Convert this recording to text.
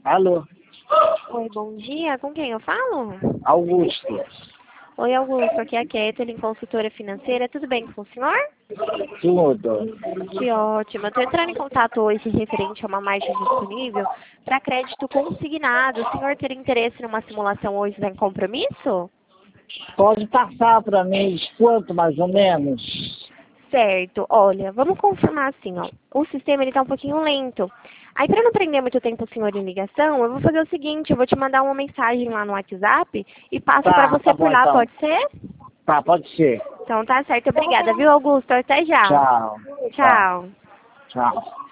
Alô, Oi, bom dia. Com quem eu falo? Augusto. Oi, Augusto. Aqui é a Kathleen, consultora financeira. Tudo bem com o senhor? Tudo. Que ótimo. Eu estou entrando em contato hoje referente a uma margem disponível para crédito consignado. O senhor teria interesse numa simulação hoje sem compromisso? Pode passar para mim quanto mais ou menos? Certo. Olha, vamos confirmar assim, ó. O sistema ele tá um pouquinho lento. Aí, para não prender muito tempo o senhor em ligação, eu vou fazer o seguinte, eu vou te mandar uma mensagem lá no WhatsApp e passo para Tá você por bom lá, então. pode ser? Tá, pode ser. Então tá certo. Obrigada, viu, Augusto? Até já. Tchau. Tá, Tchau. tchau.